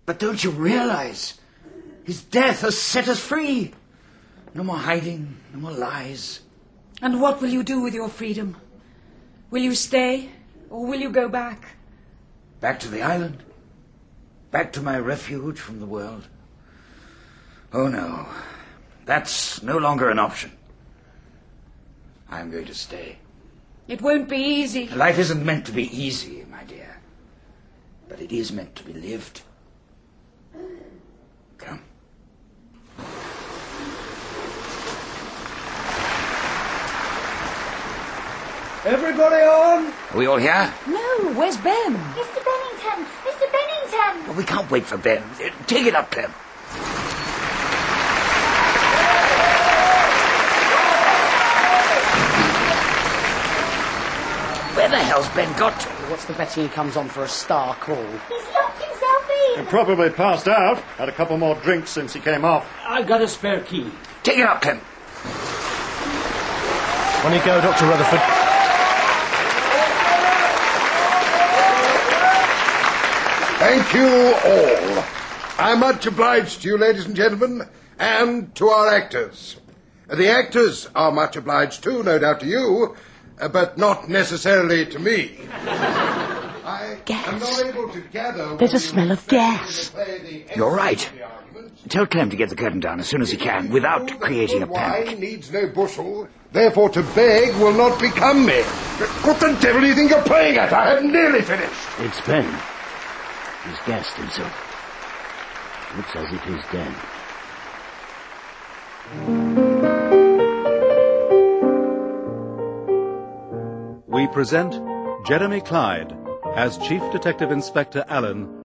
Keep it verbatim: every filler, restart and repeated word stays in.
But don't you realize? His death has set us free. No more hiding, no more lies. And what will you do with your freedom? Will you stay, or will you go back? Back to the island. Back to my refuge from the world. Oh, no. That's no longer an option. I'm going to stay. It won't be easy. Life isn't meant to be easy, my dear. But it is meant to be lived. Come. Everybody on? Are we all here? No, where's Ben? Mister Bennington! Mister Bennington! Well, we can't wait for Ben. Take it up, Clem. Where the hell's Ben got to? What's the betting he comes on for a star call? He's locked himself in! He probably passed out. Had a couple more drinks since he came off. I've got a spare key. Take it up, Clem. On you go, Doctor Rutherford. Thank you all. I'm much obliged to you, ladies and gentlemen, and to our actors. The actors are much obliged too, no doubt to you, uh, but not necessarily to me. I Gas. am not able to gather... There's a smell of gas. You're right. Tell Clem to get the curtain down as soon as he can, without creating a panic. Wine needs no bushel, therefore to beg will not become me. What the devil do you think you're playing at? I have nearly finished. It's Ben. He's gassed himself. Looks as if he's dead. We present Jeremy Clyde as Chief Detective Inspector Allen